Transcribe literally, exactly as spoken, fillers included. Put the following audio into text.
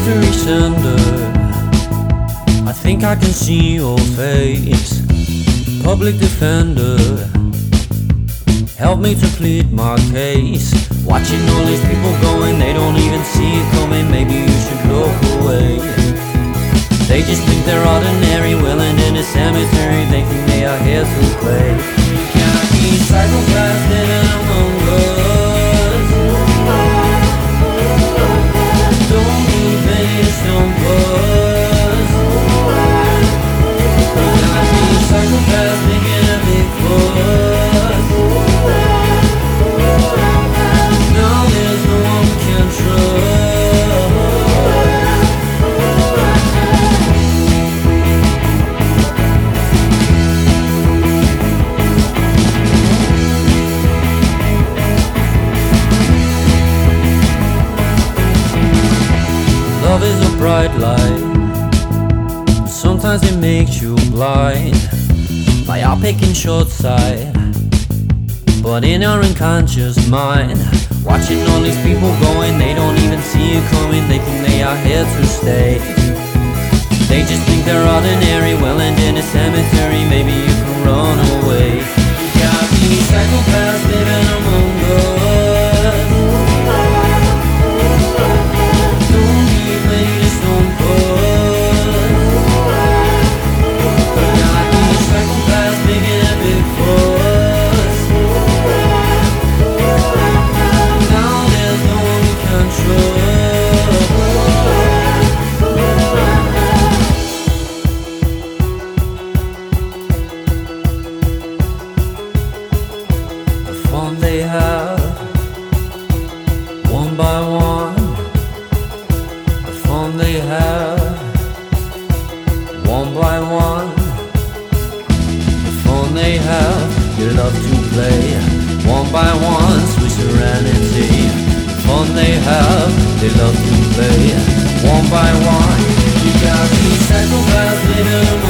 mystery sender. I think I can see your face. Public defender, help me to plead my case. Watching all these people going, they don't even see it coming. Maybe you should look away. They just think they're ordinary, willing in a cemetery. They think they are here to play. You can't be psychopaths living among us. Don't need veins, don't buzz. You can't be psychopaths making a big fuss. Now there's no one we can trust. Love is a bright light, sometimes it makes you blind, myopic and short-sighted, but in our unconscious mind. Watching all these people going, they don't even see it coming. They think they are here to stay. They just think they're ordinary, well and in a cemetery. Maybe you can run away. You gotta be psychopaths living among us. Don't need ladies, don't buzz. You gotta be psychopaths making a big fuss. Now there's no one we can trust. Fun they have, one by one. The fun they have, one by one. The fun they have, they love to play, one by one. Sweet serenity. The fun they have, they love to play, one by one. You gotta be psychopaths living